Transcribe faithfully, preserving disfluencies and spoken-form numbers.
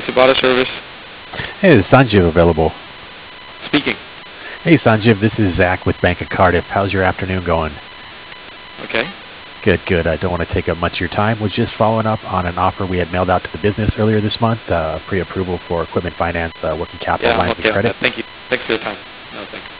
Progressive Auto Service. Hey, is Sanjeev available? Speaking. Hey, Sanjeev, this is Zach with Bank of Cardiff. How's your afternoon going? Okay. Good, good. I don't want to take up much of your time. Was just following up on an offer we had mailed out to the business earlier this month, uh, pre-approval for equipment finance, uh, working capital Yeah, I'm lines okay of on credit. that. Thank you. Thanks for your time. No, thanks.